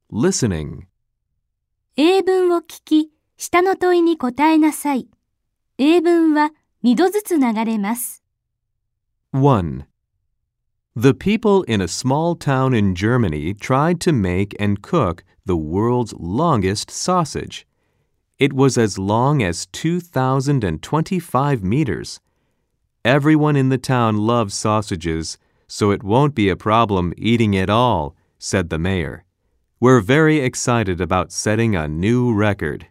Listening. 英文を聞き、下の問いに答えなさい。英文は2度ずつ流れます。 1. The people in a small town in Germany tried to make and cook the world's longest sausage. It was as long as 2,025 meters. Everyone in the town loves sausages, so it won't be a problem eating it all, said the mayor. We're very excited about setting a new record.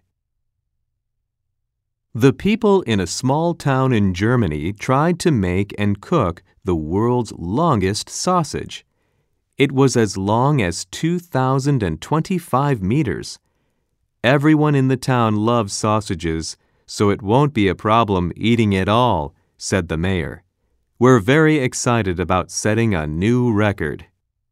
The people in a small town in Germany tried to make and cook the world's longest sausage. It was as long as 2,025 meters. Everyone in the town loves sausages, so it won't be a problem eating it all, said the mayor. We're very excited about setting a new record.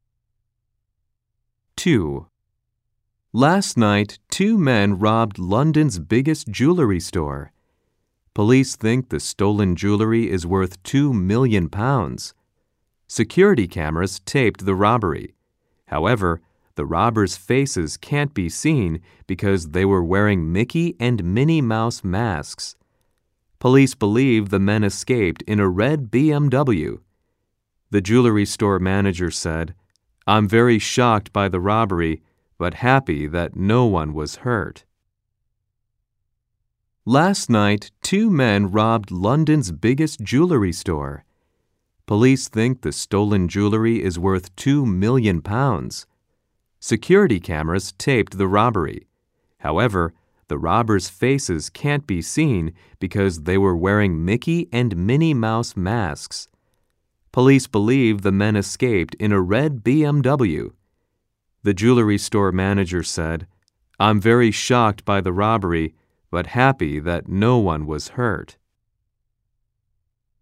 2. Last night, 2 men robbed London's biggest jewelry store. Police think the stolen jewelry is worth £2 million. Security cameras taped the robbery. However, the robbers' faces can't be seen because they were wearing Mickey and Minnie Mouse masks. Police believe the men escaped in a red BMW. The jewelry store manager said, "I'm very shocked by the robbery, but happy that no one was hurt." Last night, 2 men robbed London's biggest jewelry store. Police think the stolen jewelry is worth £2 million. Security cameras taped the robbery. However, the robbers' faces can't be seen because they were wearing Mickey and Minnie Mouse masks. Police believe the men escaped in a red BMW. The jewelry store manager said, "I'm very shocked by the robbery, but happy that no one was hurt."